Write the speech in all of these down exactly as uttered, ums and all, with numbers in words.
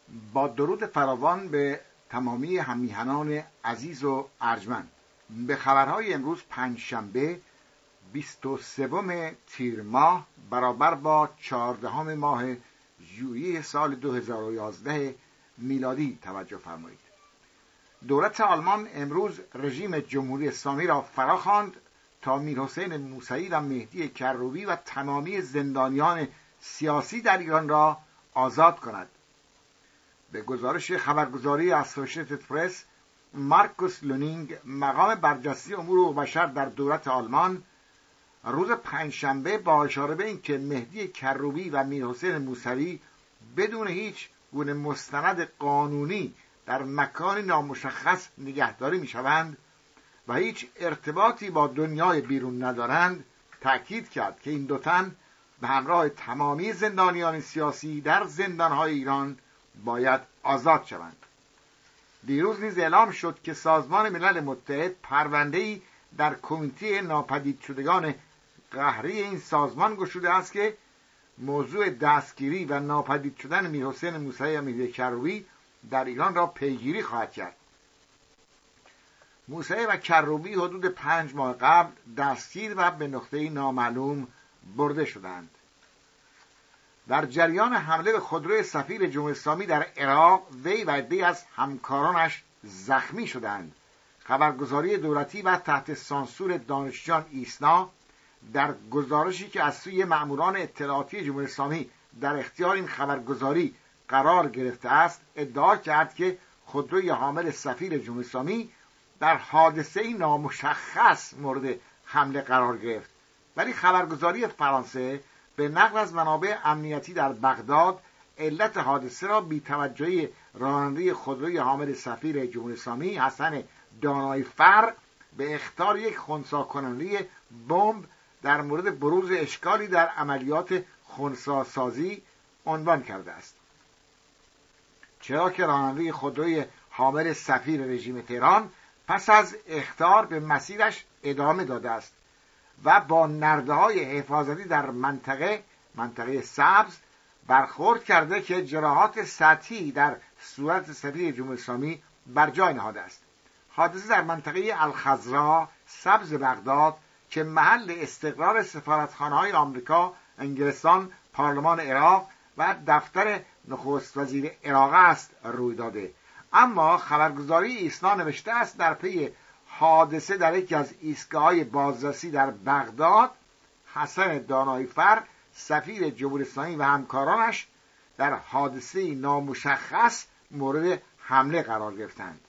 با درود فراوان به تمامی هممیهنان عزیز و ارجمند، به خبرهای امروز پنجشنبه بیست و سوم تیر ماه برابر با چهاردهم ماه ژوئیه سال دو هزار و یازده میلادی توجه فرمایید. دولت آلمان امروز رژیم جمهوری اسلامی را فراخواند تا میرحسین موسوی و مهدی کروبی و تمامی زندانیان سیاسی در ایران را آزاد کند. به گزارش خبرگزاری اسوشییتد پرس، مارکوس لونینگ، مقام برجسته امور بشر در دولت آلمان، روز پنجشنبه با اشاره به اینکه مهدی کروبی و میرحسین موسوی بدون هیچ گونه مستند قانونی در مکان نامشخص نگهداری میشوند و هیچ ارتباطی با دنیای بیرون ندارند، تأکید کرد که این دو تن به همراه تمامی زندانیان سیاسی در زندانهای ایران باید آزاد شوند. دیروز نیز اعلام شد که سازمان ملل متحد پرونده‌ای در کمیته ناپدید شدگان قهری این سازمان گشوده است که موضوع دستگیری و ناپدید شدن میرحسین موسوی و مهدی کروبی در ایران را پیگیری خواهد کرد. موسوی و کروبی حدود پنج ماه قبل دستگیر و به نقطه نامعلوم برده شدند. در جریان حمله به خودروی سفیر جمهوری اسلامی در عراق، وی و عده‌ای از همکارانش زخمی شدند. خبرگزاری دولتی و تحت سانسور دانشجویان ایسنا در گزارشی که از سوی مأموران اطلاعاتی جمهوری اسلامی در اختیار این خبرگزاری قرار گرفته است، ادعا کرد که خودروی حامل سفیر جمهوری اسلامی در حادثه نامشخص مورد حمله قرار گرفت. ولی خبرگزاری فرانسه به نقل از منابع امنیتی در بغداد علت حادثه را بی‌توجهی راننده خودروی حامل سفیر جمهوری اسلامی حسن دانایی فر به اخطار یک خنثی کننده بمب در مورد بروز اشکالی در عملیات خنثی سازی عنوان کرده است. چرا که راننده خودروی حامل سفیر رژیم تهران پس از اخطار به مسیرش ادامه داده است و با نرده‌های حفاظتی در منطقه منطقه سبز برخورد کرده که جراحات سطحی در صورت سفیر جمهوری اسلامی بر جای نهاده است. حادثه در منطقه الخضرا سبز بغداد که محل استقرار سفارتخانه‌های آمریکا، انگلستان، پارلمان عراق و دفتر نخست وزیر عراق است روی داده. اما خبرگزاری ایسنا نوشته است در پی حادثه در یکی از ایستگاه‌های بازرسی در بغداد، حسن دانایی فر سفیر جمهوری اسلامی و همکارانش در حادثه نامشخص مورد حمله قرار گرفتند.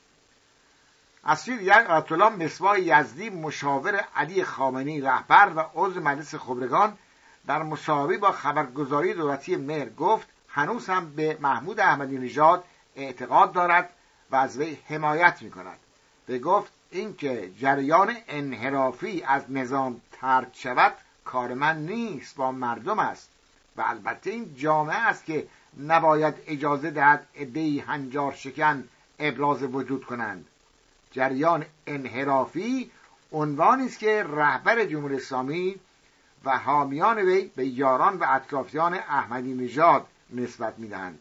از سوی دیگر آیت الله مصباح یزدی مشاور علی خامنه‌ای رهبر و عضو مجلس خبرگان در مصاحبه با خبرگزاری دولتی مهر گفت هنوز هم به محمود احمدی نژاد اعتقاد دارد و از وی حمایت می‌کند. به گفت اینکه جریان انحرافی از نظام طرد شود کار من نیست، با مردم است و البته این جامعه است که نباید اجازه دهد عده‌ای هنجار شکن ابراز وجود کنند. جریان انحرافی عنوانی است که رهبر جمهوری اسلامی و حامیان وی به یاران و اطرافیان احمدی نژاد نسبت می‌دهند.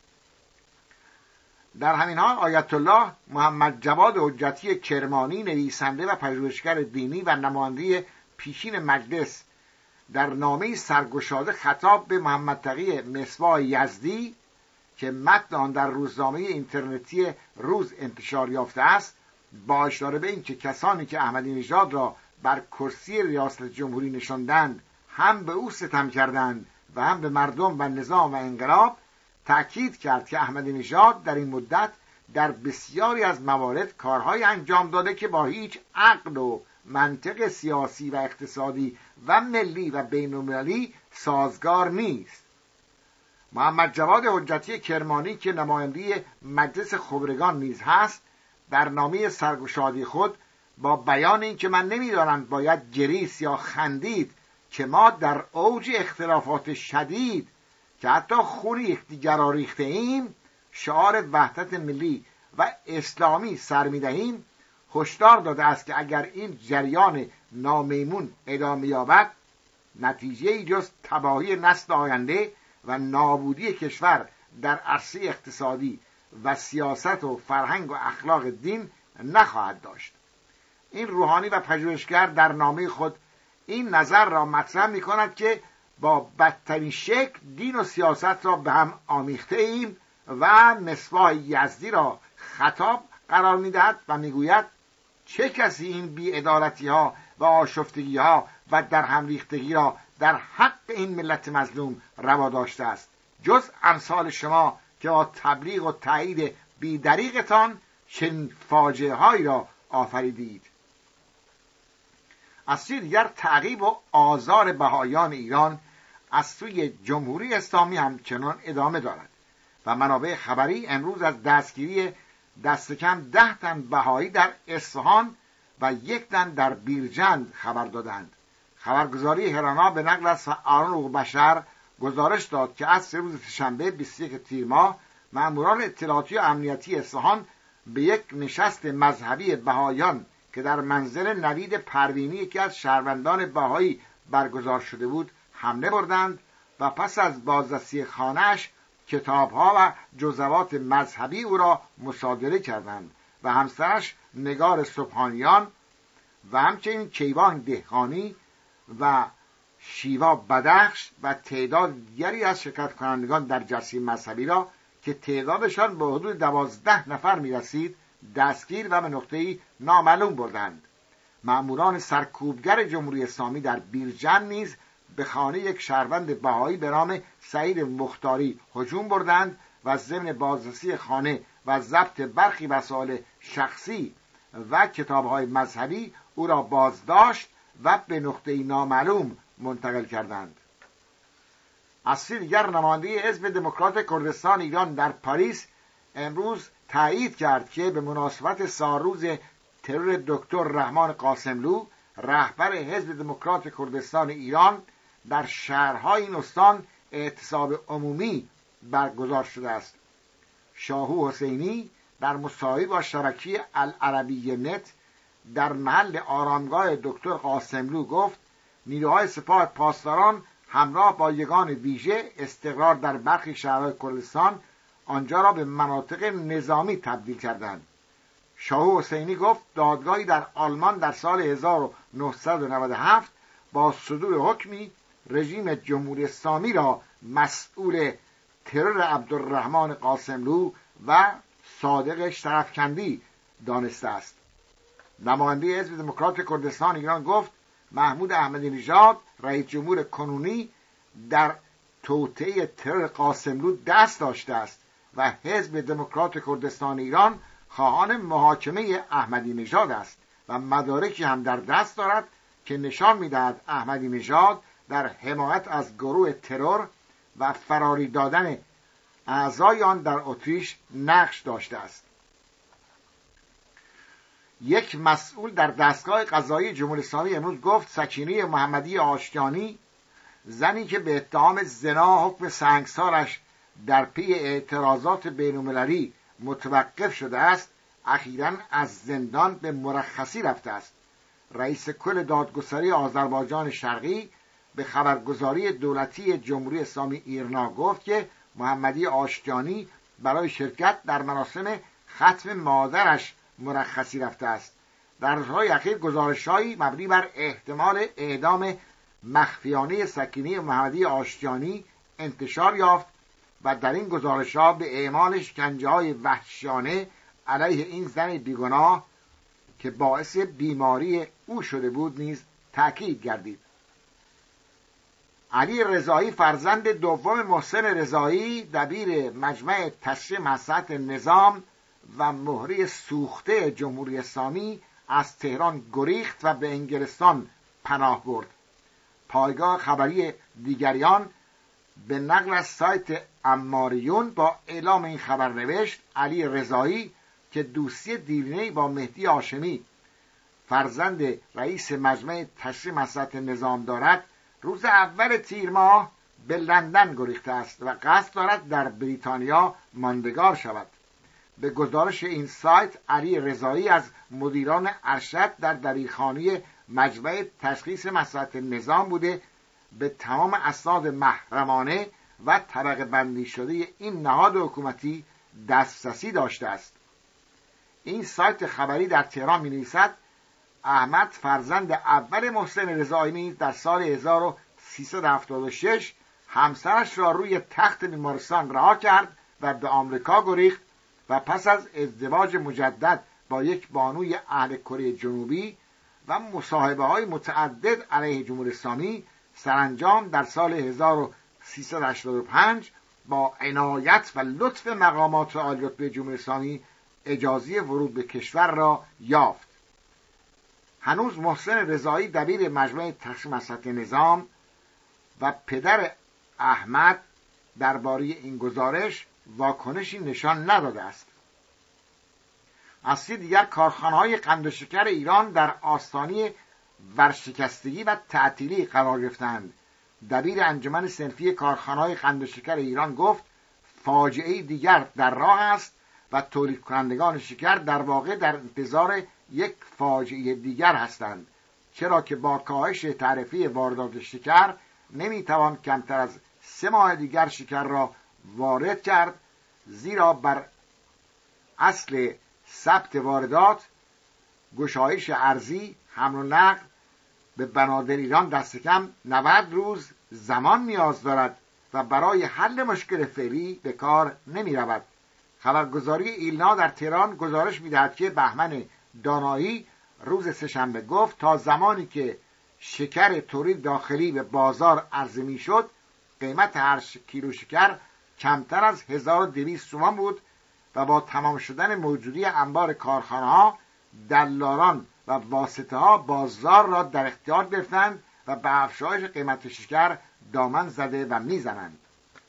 در همین حال آیت الله محمد جواد حجتی کرمانی، نویسنده و پژوهشگر دینی و نماینده پیشین مجلس، در نامه‌ای سرگشاده خطاب به محمد تقی مصباح یزدی که متن آن در روزنامه اینترنتی روز انتشار یافته است، با اشاره به اینکه کسانی که احمدی نژاد را بر کرسی ریاست جمهوری نشاندند هم به او ستم کردند و هم به مردم و نظام و انقلاب، تأکید کرد که احمدی نژاد در این مدت در بسیاری از موارد کارهای انجام داده که با هیچ عقل و منطق سیاسی و اقتصادی و ملی و بین‌المللی سازگار نیست. محمد جواد حجتی کرمانی که نماینده مجلس خبرگان نیز هست، در نامه سرگشاده خود با بیان اینکه من نمی‌دانم باید گریست یا خندید که ما در اوج اختلافات شدید که حتی خون یکدیگر را ریخته ایم شعار وحدت ملی و اسلامی سر می‌دهیم، هشدار داده است که اگر این جریان نامیمون ادامه یابد نتیجه‌ای جز تباهی نسل آینده و نابودی کشور در عرصه اقتصادی و سیاست و فرهنگ و اخلاق دین نخواهد داشت. این روحانی و پژوهشگر در نامه خود این نظر را مطرح می کند که با بدترین شکل دین و سیاست را به هم آمیخته ایم و مصباح یزدی را خطاب قرار می دهد و می گوید چه کسی این بی‌عدالتی ها و آشفتگی ها و در هم ریختگی را در حق این ملت مظلوم روا داشته است جز امثال شما که با تبلیغ و تایید بی‌دریغتان چنین فاجعه هایی را آفریدید. از سوی دیگر تعقیب و آزار بهائیان ایران از سوی جمهوری اسلامی همچنان ادامه دارد و منابع خبری امروز از دستگیری دست کم ده تن بهایی در اصفهان و یک تن در بیرجند خبر دادند. خبرگزاری هرانا به نقل از فعالان حقوق بشر گزارش داد که از روز سه‌شنبه بیست و یک تیر ماه مأموران اطلاعاتی و امنیتی اصفهان به یک نشست مذهبی بهائیان که در منزل نوید پروینی یکی از شهروندان بهایی برگزار شده بود حمله بردند و پس از بازرسی خانه‌اش کتاب‌ها و جزوات مذهبی او را مصادره کردند و همسرش نگار سبحانیان و همچنین کیوان دهقانی و شیوا بدخش و تعداد دیگری از شرکت کنندگان در جلسه مذهبی را که تعدادشان به حدود دوازده نفر می‌رسید دستگیر و به نقطه‌ای نامعلوم بردند. مأموران سرکوبگر جمهوری اسلامی در بیرجند نیز به خانه یک شهروند بهایی به نام سعید مختاری هجوم بردند و ضمن بازرسی خانه و ضبط برخی وسایل شخصی و کتاب‌های مذهبی او را بازداشت و به نقطه‌ای نامعلوم منتقل کردند. از سوی دیگر نماینده حزب دموکرات کردستان ایران در پاریس امروز تایید کرد که به مناسبت سالروز ترور دکتر رحمان قاسملو رهبر حزب دموکرات کردستان ایران در شهرهای این استان اعتصاب عمومی برگزار شده است. شاهو حسینی در مصاحبه با شبکه العربیه نت در محل آرامگاه دکتر قاسملو گفت نیروهای سپاه پاسداران همراه با یگان ویژه استقرار در برخی شهرهای کردستان آنجا را به مناطق نظامی تبدیل کردند. شاهو حسینی گفت دادگاهی در آلمان در سال هزار و نهصد و نود و هفت با صدور حکمی رژیم جمهوری اسلامی را مسئول ترور عبدالرحمن قاسملو و صادق شرفکندی دانسته است. نماینده حزب دموکرات کردستان ایران گفت محمود احمدی نژاد رئیس جمهور کنونی در توطئه ترور قاسملو دست داشته است و حزب دموکرات کردستان ایران خواهان محاکمه احمدی نژاد است و مدارکی هم در دست دارد که نشان می‌دهد احمدی نژاد در حمایت از گروه ترور و فراری دادن اعضای آن در اتریش نقش داشته است. یک مسئول در دستگاه قضایی جمهوری اسلامی امروز گفت سکینه محمدی آشتیانی زنی که به اتهام زنا حکم سنگسارش در پی اعتراضات بین‌المللی متوقف شده است اخیراً از زندان به مرخصی رفته است. رئیس کل دادگستری آذربایجان شرقی به خبرگزاری دولتی جمهوری اسلامی ایرنا گفت که محمدی آشتیانی برای شرکت در مراسم ختم مادرش مرخصی رفته است. در روزهای اخیر گزارش‌هایی مبنی بر احتمال اعدام مخفیانه سکینه محمدی آشتیانی انتشار یافت و در این گزارش‌ها به اعمال شکنجه‌های وحشیانه علیه این زن بیگناه که باعث بیماری او شده بود نیز تأکید گردید. علی رضایی فرزند دوم محسن رضایی دبیر مجمع تشریح مصلحت نظام و مهره سوخته جمهوری اسلامی از تهران گریخت و به انگلستان پناه برد. پایگاه خبری دیگریان به نقل از سایت اماریون با اعلام این خبر نوشت علی رضایی که دوستی دیرینه‌ای با مهدی هاشمی فرزند رئیس مجمع تشریح مصلحت نظام دارد روز اول تیر ماه به لندن گریخته است و قصد دارد در بریتانیا ماندگار شود. به گزارش این سایت علی رضایی از مدیران ارشد در دبیرخانه مجمع تشخیص مصلحت نظام بوده به تمام اسناد محرمانه و طبقه بندی شده این نهاد حکومتی دسترسی داشته است. این سایت خبری در تهران می نویسد احمد فرزند اول محسن رضایی نیز در سال هزار و سیصد و هفتاد و شش همسرش را روی تخت بیمارستان رها کرد و به آمریکا گریخت و پس از ازدواج مجدد با یک بانوی اهل کره جنوبی و مصاحبه های متعدد علیه جمهوری اسلامی سرانجام در سال هزار و سیصد و هشتاد و پنج با عنایت و لطف مقامات عالی‌رتبه جمهوری اسلامی اجازه ورود به کشور را یافت. هنوز محسن رضایی دبیر مجمع تقسیم مسلحت نظام و پدر احمد درباره این گزارش واکنشی نشان نداده است. از سوی دیگر کارخانه‌های قند و شکر ایران در آستانه ورشکستگی و تعطیلی قرار گرفتند. دبیر انجمن صنفی کارخانه‌های قند و شکر ایران گفت فاجعه دیگر در راه است و تولید کنندگان شکر در واقع در انتظار یک فاجعه دیگر هستند، چرا که با کاهش تعرفه واردات شکر نمیتوان کمتر از سه ماه دیگر شکر را وارد کرد، زیرا بر اصل ثبت واردات گشایش ارزی حمل و نقل به بنادر ایران دست کم نود روز زمان نیاز دارد و برای حل مشکل فعلی به کار نمی رود. خبرگزاری ایلنا در تهران گزارش می دهد که بهمن دانایی روز سه‌شنبه گفت تا زمانی که شکر تولید داخلی به بازار عرضه می شد قیمت هر کیلو شکر کمتر از هزار و دویست تومان بود و با تمام شدن موجودی انبار کارخانه ها دلالان و واسطه ها بازار را در اختیار گرفتند و به افزایش قیمت شکر دامن زده و میزنند.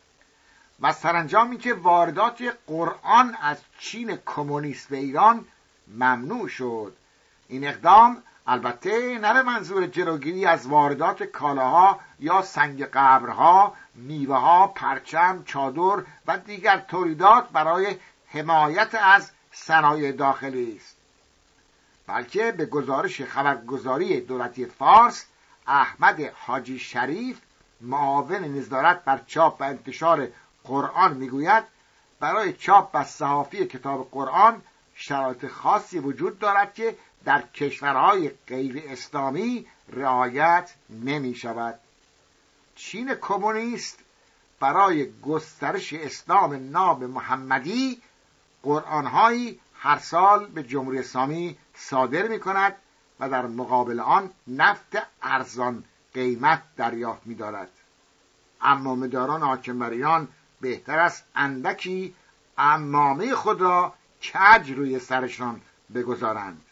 و سرانجام اینکه واردات قرآن از چین کمونیست به ایران ممنوع شد. این اقدام البته نه به منظور جلوگیری از واردات کالاها یا سنگ قبرها، میوه‌ها، پرچم، چادر و دیگر تولیدات برای حمایت از صنایع داخلی است، بلکه به گزارش خبرگزاری دولتی فارس احمد حاجی شریف معاون نظارت بر چاپ و انتشار قرآن میگوید برای چاپ و صحافی کتاب قرآن شرایط خاصی وجود دارد که در کشورهای غیر اسلامی رعایت نمی شود. چین کمونیست برای گسترش اسلام ناب محمدی قرآنهایی هر سال به جمهوری اسلامی صادر می کند و در مقابل آن نفت ارزان قیمت دریافت می دارد. عمامه‌داران حاکم بر ایران بهتر است اندکی عمامه خود را کج روی سرشان بگذارند.